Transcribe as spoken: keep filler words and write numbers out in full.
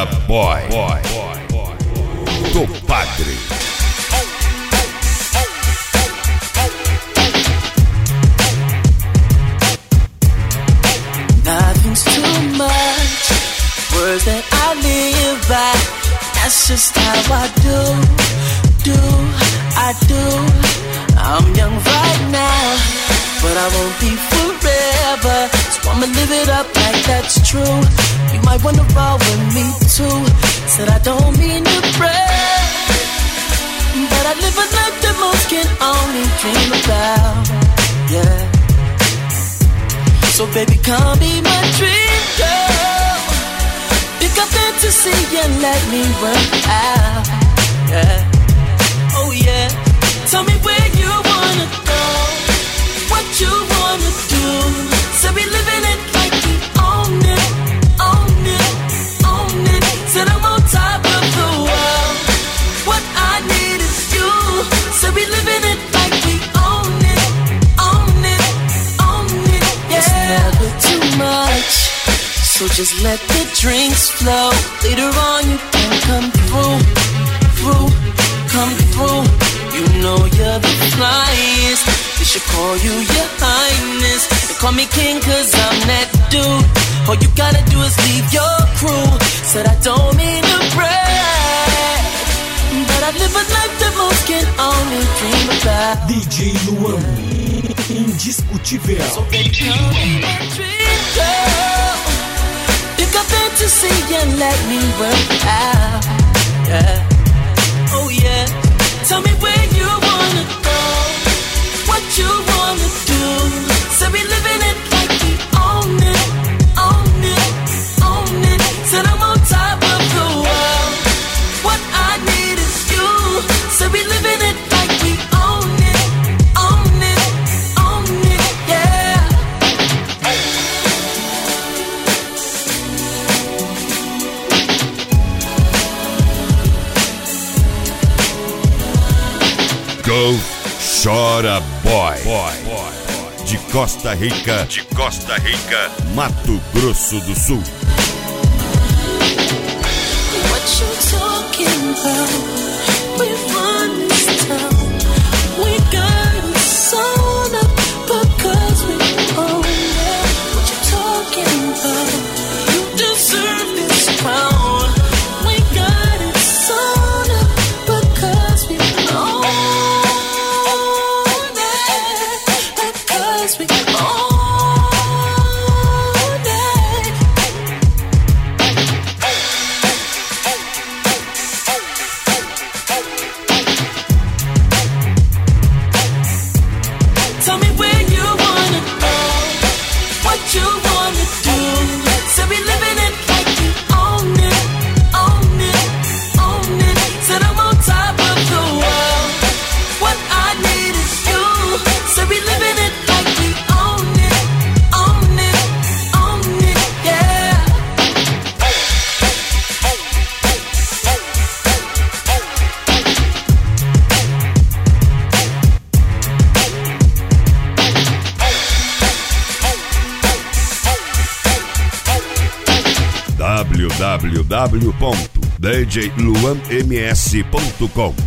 Boy, boy, do Padre. Nothing's too much, words that I live by. That's just how I do, do, I do. I'm young right now, but I won't be forever. So I'ma live it up like that's true. You might wanna roll with me too. Said I don't mean to brag, but I live a life that most can only dream about. Yeah. So baby, come be my dream girl. Pick up fantasy and let me work out. Yeah. Oh yeah. Tell me where you wanna go, what you wanna do. So we living it like we own it, own it, own it. Said I'm on top of the world. What I need is you. So we living it like we own it, own it, own it. Yeah. It's never too much, so just let the drinks flow. Later on you can come through, through, come through. You know you're the flyest. They should call you your highness. They call me king cause I'm that dude. All you gotta do is leave your crew. Said I don't mean to brag, but I live a life that most can only dream about. D J Luan, indiscutível. So baby, come be my dream girl. Pick up fantasy and let me work out. Yeah. Oh yeah. Tell me where you wanna go, what you wanna do. So we living it like we own it, own it, own it. Said I'm on top of the world. What I need is you. So we living it like we own it, own it, own it, yeah. Go Chora Boy, boy, de Costa Rica, de Costa Rica, Mato Grosso do Sul. What you talking about? We run this town. We got it sewn up because we own it. What you talking about? You deserve this crown. We got it sewn up because we own it. Because we own it. Tell me where you wanna go, what you wanna do. So we living it like we own it, own it, own it. Said I'm on top of the world. What I need is you. So we living it like we own it, own it, own it, yeah. w w w ponto d j luan m s ponto com